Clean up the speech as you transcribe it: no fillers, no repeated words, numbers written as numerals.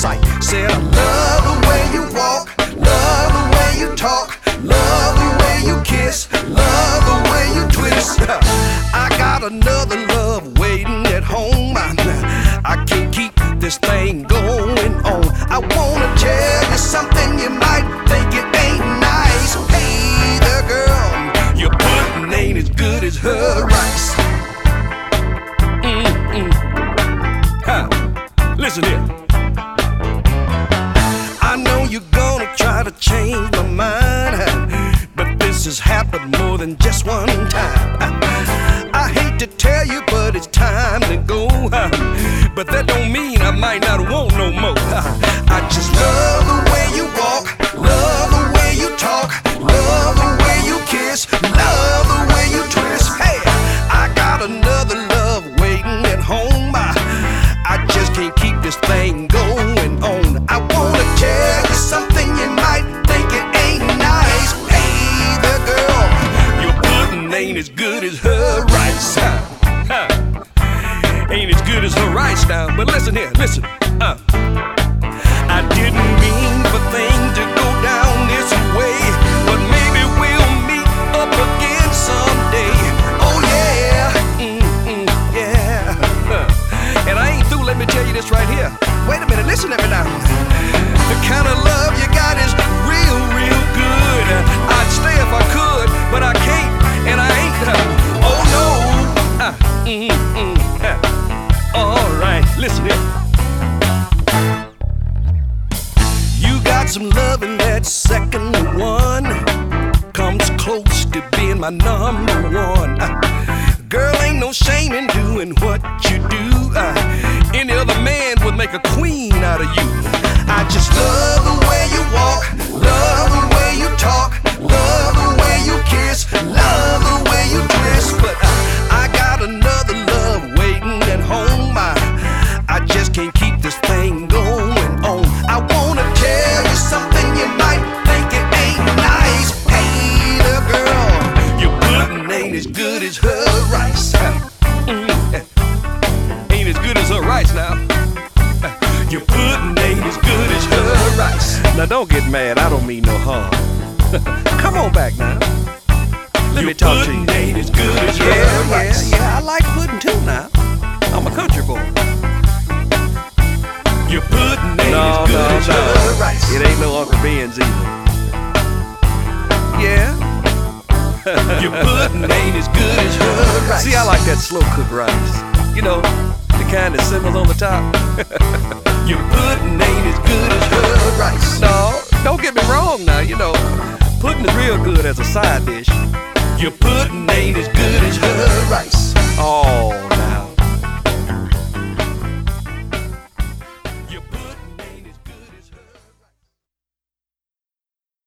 sight. Said I love the way you walk, love the way you talk, love the way you kiss, love the way you twist. I got another love waiting at home. I can't keep this thing going on. I wanna tell you something, you might think it ain't nice. Hey there, girl, your pudding ain't as good as her rice. Listen here. I know you're gonna try to change my mind, but this has happened more than just one time. I hate to tell you, but it's time to go. But that don't mean I might not want no more. I just love the way you walk, love the way you talk, love the way you kiss, love the way you twist. Hey, I got another love waiting at home. I just can't keep this thing going on. I wanna tell you something, you might think it ain't nice. Hey there, girl, your pudding ain't as good as her rice. Ain't as good as her rice now. But listen here, listen. I didn't mean for things to go down this way, but maybe we'll meet up again someday. Oh yeah, yeah. And I ain't through, let me tell you this right here. Wait a minute, listen to me now. The kind of love you got is real, real good. I'd stay if I could, but I can't, and I ain't. Oh no. All right, listen here. You got some loving that's second to one. Comes close to being my number one. Girl, ain't no shame in doing what you do. Any other man would make a queen out of you. I just love the way you walk, love the way you talk, love the way you kiss, love the way you twist. But I got another love waiting at home. I just can't keep this thing going on. I wanna tell you something, you might think it ain't nice. Hey there, girl, your pudding ain't as good as her rice. Ain't as good as her rice now. Your pudding ain't as good as her rice. Now don't get mad, I don't mean no harm. Come on back now. Let me talk to you. Your pudding ain't as good as her rice. Yeah, I like pudding too now. I'm a country boy. Your pudding ain't as good as her rice. It ain't no Uncle Ben's either. Yeah. Your pudding ain't as good as her rice. See, I like that slow cooked rice. You know, the kind that simmers on the top. Your pudding ain't as good as her rice. No, don't get me wrong now, you know, pudding is real good as a side dish. Your pudding ain't as good as her rice.